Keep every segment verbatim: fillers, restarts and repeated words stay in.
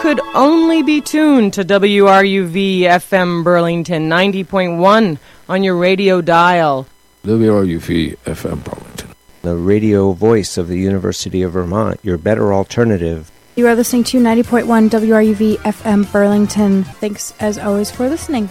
could only be tuned to W R U V F M Burlington ninety point one on your radio dial. W R U V F M Burlington, the radio voice of the University of Vermont, your better alternative. You are listening to ninety point one W R U V F M Burlington. Thanks, as always, for listening.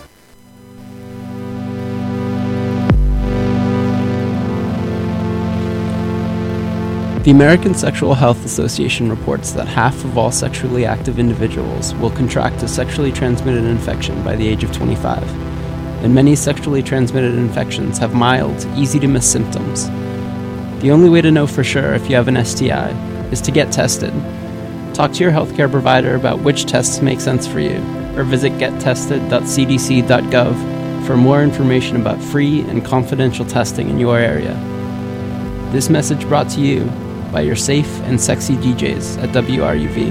The American Sexual Health Association reports that half of all sexually active individuals will contract a sexually transmitted infection by the age of twenty-five, and many sexually transmitted infections have mild, easy-to-miss symptoms. The only way to know for sure if you have an S T I is to get tested. Talk to your healthcare provider about which tests make sense for you, or visit get tested dot c d c dot gov for more information about free and confidential testing in your area. This message brought to you by your safe and sexy D Js at W R U V.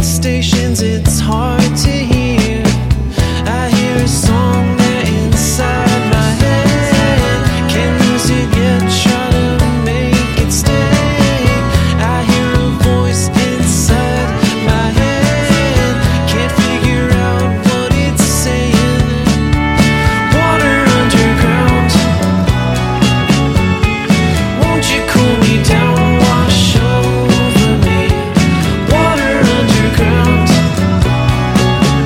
stations, it's hard to hear. I hear a song there inside my head. Can't lose it yet, try to make it stay. I hear a voice inside my head. Can't figure out what it's saying. Water underground, won't you cool me down, wash over me? Water underground,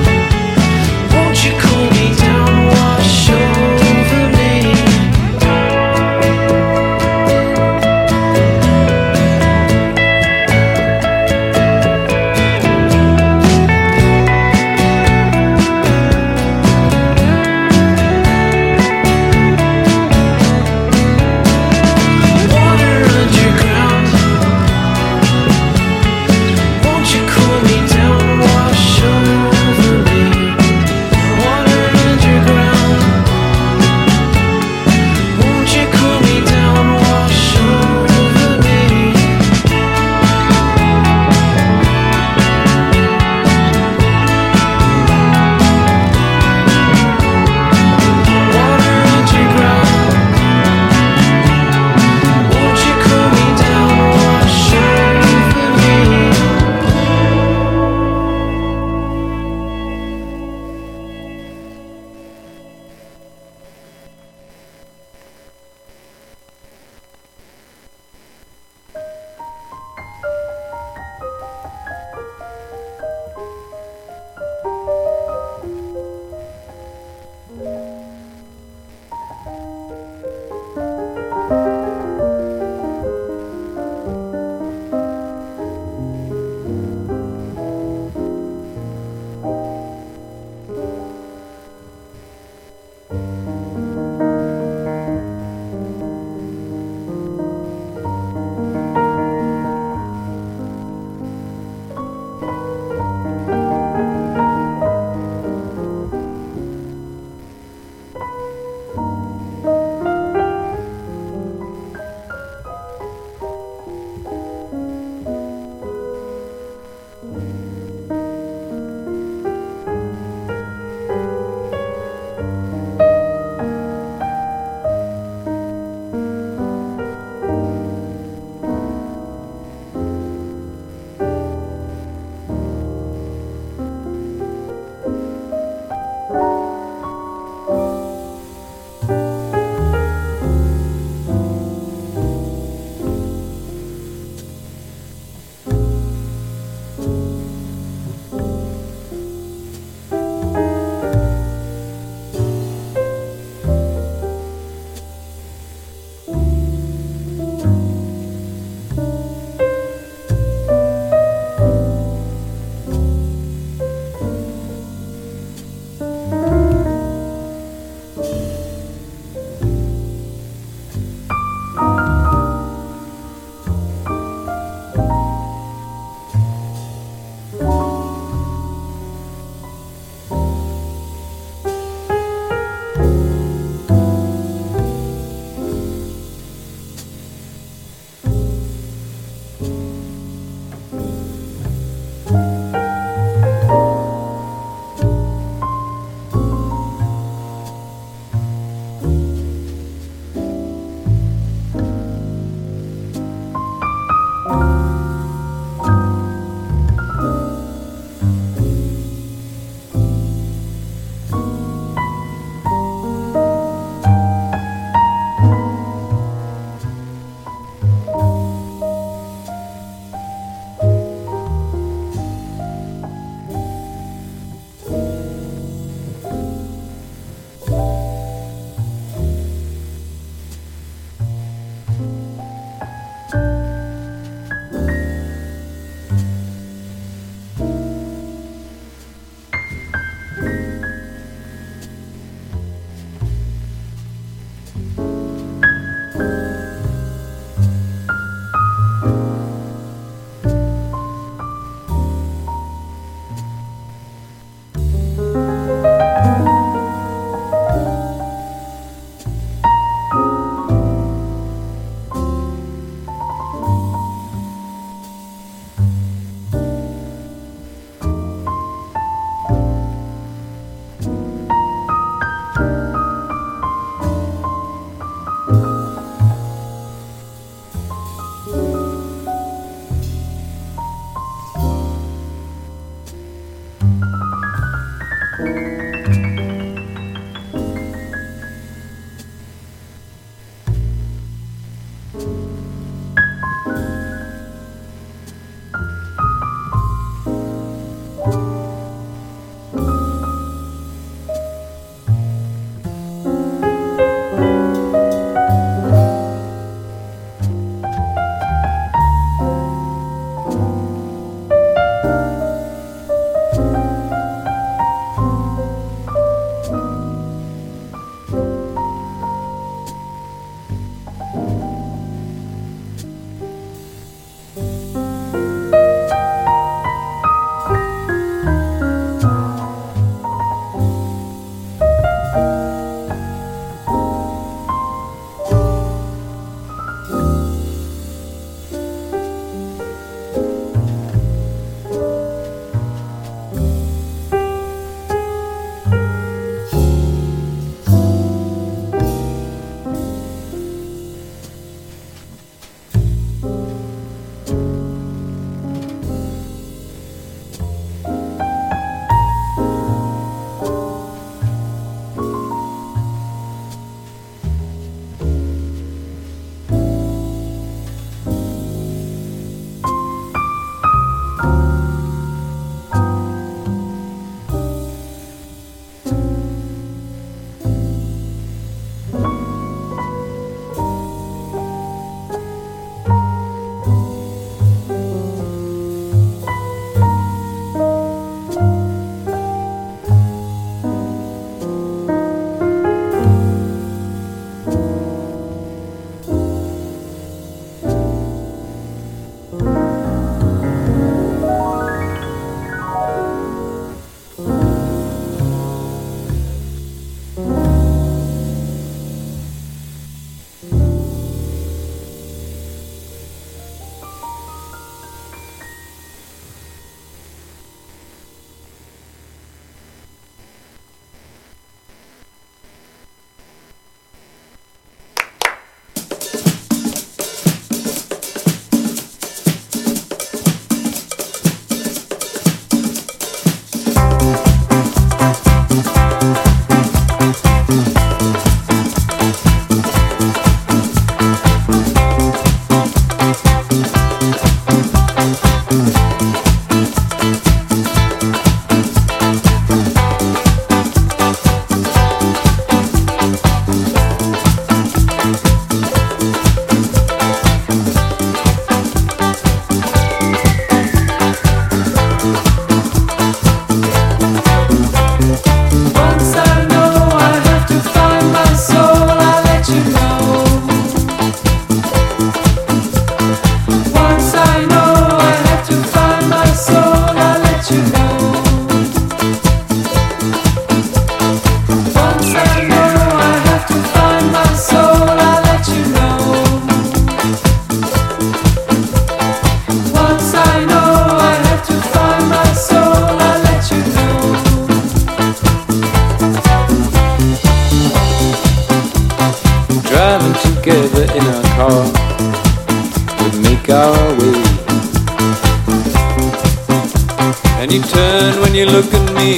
And you turn when you look at me,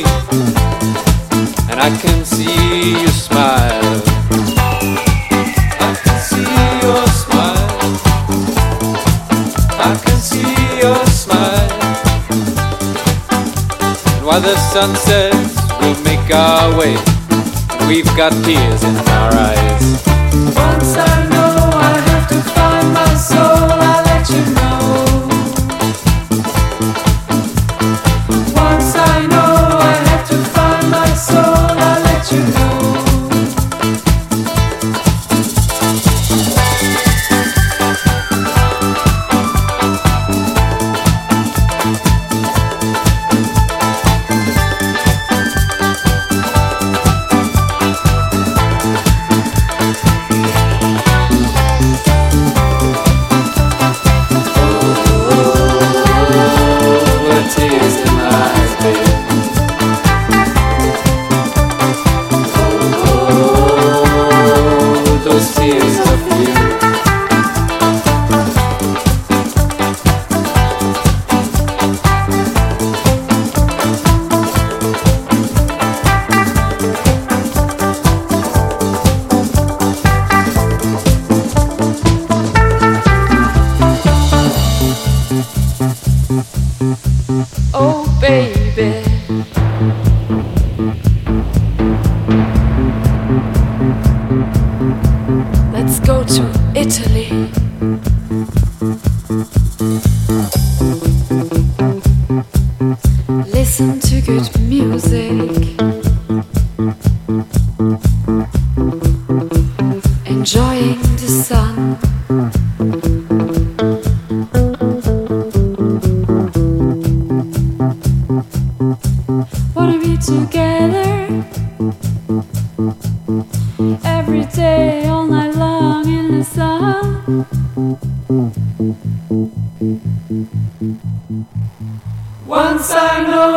and I can see your smile. I can see your smile. I can see your smile. And while the sun sets, we'll make our way. We've got tears in our eyes. Once I know I have to find my soul, I'll let you know. Once I know I have to find my soul, I'll let you know. baby. Let's go to Italy. Listen to good music. Enjoying the sun. Wanna be together every day, all night long in the sun. Once I know